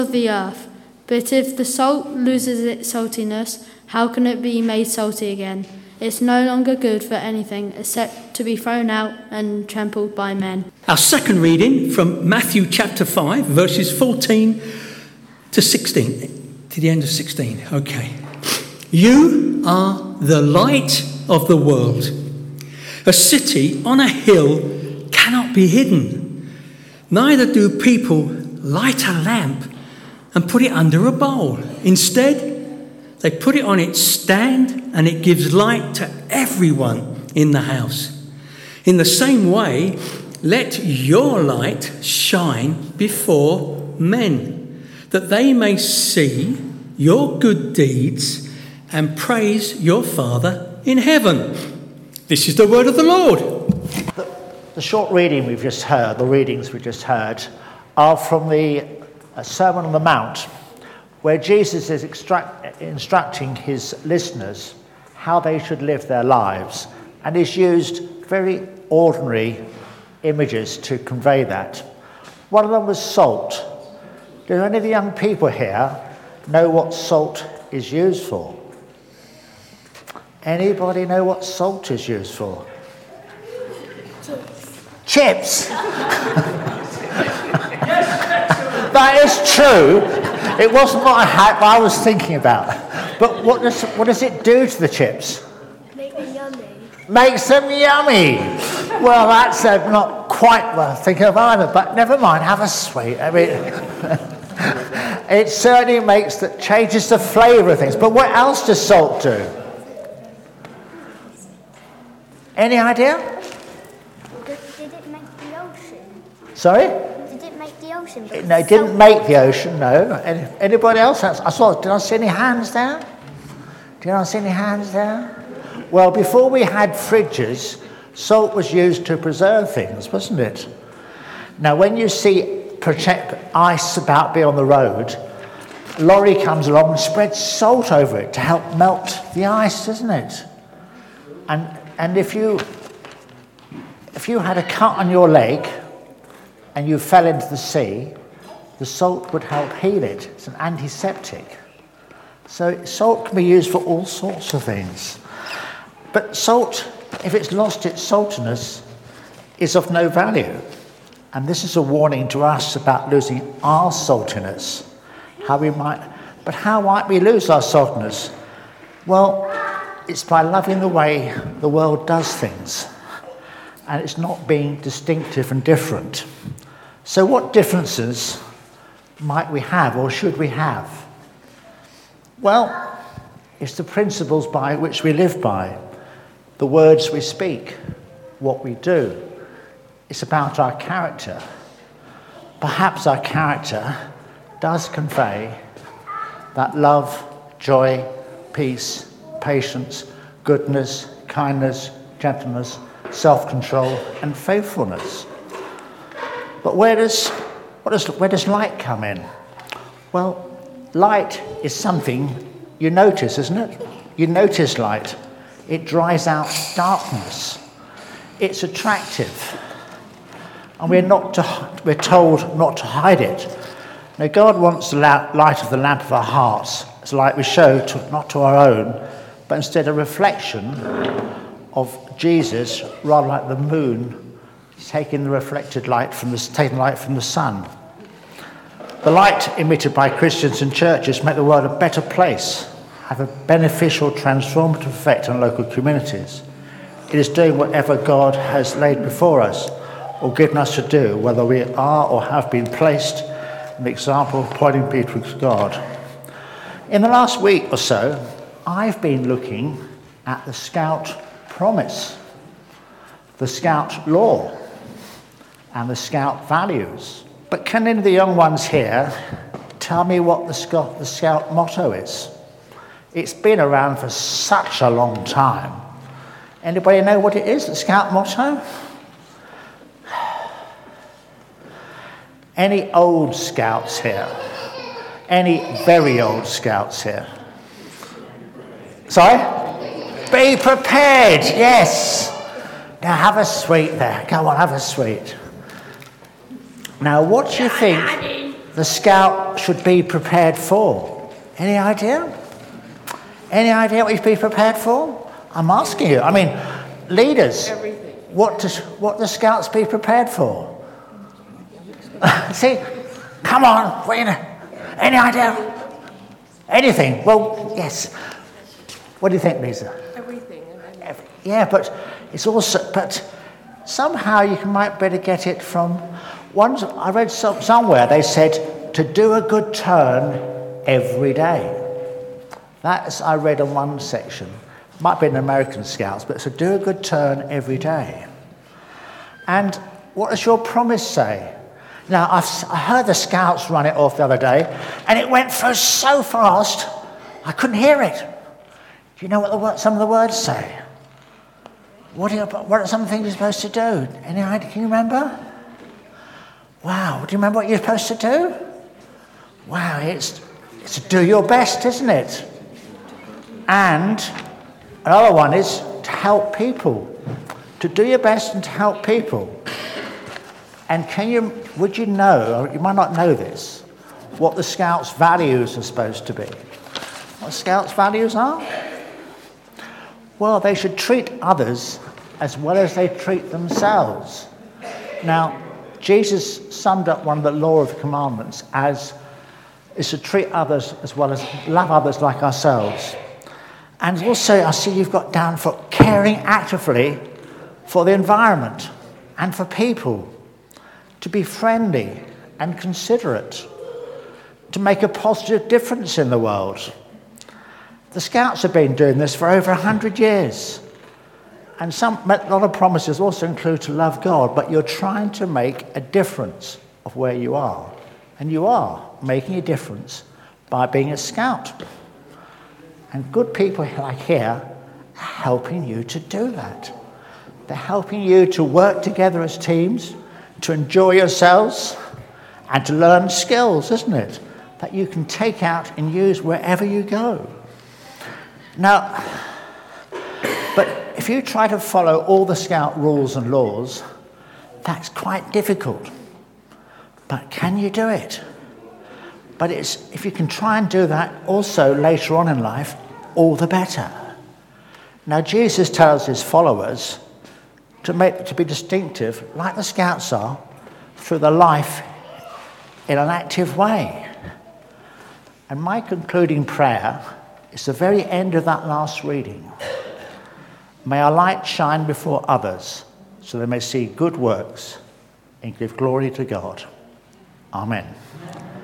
of the earth. But if the salt loses its saltiness, how can it be made salty again? It's no longer good for anything except to be thrown out and trampled by men. Our second reading from Matthew chapter 5, verses 14 to 16. To the end of 16. Okay. You are the light of the world. A city on a hill cannot be hidden. Neither do people light a lamp and put it under a bowl. Instead, they put it on its stand and it gives light to everyone in the house. In the same way, let your light shine before men, that they may see your good deeds and praise your Father in heaven. This is the word of the Lord. The short reading we've just heard, the readings we've just heard, are from the Sermon on the Mount, where Jesus is instructing his listeners how they should live their lives, and he's used very ordinary images to convey that. One of them was salt. Do any of the young people here know what salt is used for? Anybody know what salt is used for? Chips. That is true. It wasn't what I was thinking about. But what does it do to the chips? Make them yummy. Makes them yummy. Well, that's not quite what I'm thinking of either, but never mind, have a sweet. I mean, it certainly changes the flavour of things. But what else does salt do? Any idea? Did it make the ocean? Sorry? Did it make the ocean? No, it didn't make the ocean, no. Anybody else? Did I see any hands there? Did I see any hands there? Well, before we had fridges, salt was used to preserve things, wasn't it? Now, when you see ice about to be on the road, a lorry comes along and spreads salt over it to help melt the ice, doesn't it? And if you had a cut on your leg and you fell into the sea, the salt would help heal it. It's an antiseptic. So salt can be used for all sorts of things. But salt, if it's lost its saltiness, is of no value. And this is a warning to us about losing our saltiness. How might we lose our saltiness? Well, it's by loving the way the world does things. And it's not being distinctive and different. So what differences might we have or should we have? Well, it's the principles by which we live by, the words we speak, what we do. It's about our character. Perhaps our character does convey that love, joy, peace, patience, goodness, kindness, gentleness, self-control, and faithfulness. But where does light come in? Well, light is something you notice, isn't it? You notice light. It dries out darkness. It's attractive. And we're told not to hide it. Now, God wants the light of the lamp of our hearts as light we show, not to our own, but instead a reflection of Jesus, rather like the moon taking the reflected light from the sun. The light emitted by Christians and churches make the world a better place, have a beneficial, transformative effect on local communities. It is doing whatever God has laid before us or given us to do, whether we are or have been placed an example pointing people to God. In the last week or so, I've been looking at the Scout Promise, the Scout Law, and the Scout values. But can any of the young ones here tell me what the Scout motto is? It's been around for such a long time. Anybody know what it is, the Scout motto? Any old Scouts here? Any very old Scouts here? Sorry? Be prepared, yes. Now have a sweet there. Go on, have a sweet. Now what do you think? the scout should be prepared for? Any idea? Any idea what you should be prepared for? I'm asking you. I mean, leaders, what do scouts be prepared for? See, come on, any idea? Anything? Well, yes. What do you think, Lisa? Everything. Yeah, but it's also, but somehow you might better get it from ones. I read somewhere they said to do a good turn every day. That's I read on one section. Might be in American Scouts, but to do a good turn every day. And what does your promise say? Now, I heard the Scouts run it off the other day, and it went through so fast, I couldn't hear it. Do you know what some of the words say? What are some things you're supposed to do? Any idea? Can you remember? Wow, do you remember what you're supposed to do? Wow, it's to do your best, isn't it? And another one is to help people. To do your best and to help people. And would you know, or you might not know this, what the Scouts' values are supposed to be? What Scouts' values are? Well, they should treat others as well as they treat themselves. Now, Jesus summed up one of the law of the commandments as is to treat others as well as love others like ourselves. And also, I see you've got down for caring actively for the environment and for people, to be friendly and considerate, to make a positive difference in the world. The Scouts have been doing this for over 100 years. And a lot of promises also include to love God, but you're trying to make a difference of where you are. And you are making a difference by being a Scout. And good people like here are helping you to do that. They're helping you to work together as teams, to enjoy yourselves, and to learn skills, isn't it? That you can take out and use wherever you go. Now, but if you try to follow all the Scout rules and laws, that's quite difficult. But can you do it? But if you can try and do that also later on in life, all the better. Now, Jesus tells his followers to be distinctive, like the Scouts are, through the life in an active way. And my concluding prayer is the very end of that last reading. May our light shine before others, so they may see good works and give glory to God. Amen.